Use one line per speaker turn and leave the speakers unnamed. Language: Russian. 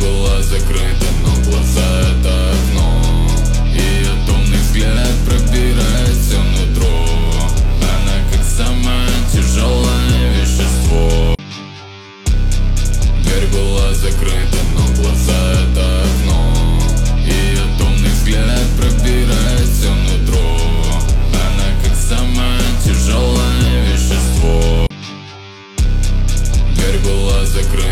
была закрыта, но глаза — это окно. Ее томный взгляд пробирает все нутро. Она как самое тяжелое вещество. Дверь была закрыта, но глаза — это окно. Ее томный взгляд пробирает все нутро. Она как самое тяжелое вещество. Дверь была закрыта.